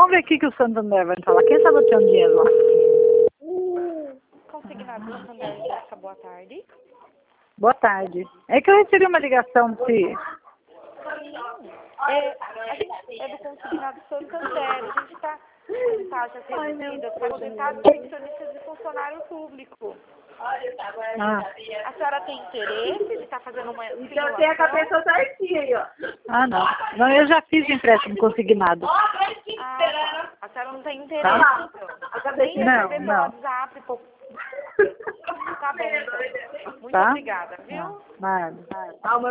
vamos ver o que o Santander vai falar. Quem sabe eu tenho dinheiro lá? Consignado Santander, Jéssica, boa tarde. Boa tarde. É que eu recebi uma ligação de... A gente é do Consignado Santander. A gente está com taxas reduzidas para aposentados, pensionistas e funcionário público. Ah. A senhora tem interesse de estar fazendo uma Então tem a cabeça certinha aí, ó. Ah, não. Não, eu já fiz empréstimo consignado. Ah, a senhora não tem interesse, Tá. então. Nem Não, receber pelo não. WhatsApp. Tá bom, então. Muito Tá? obrigada, viu? Nada.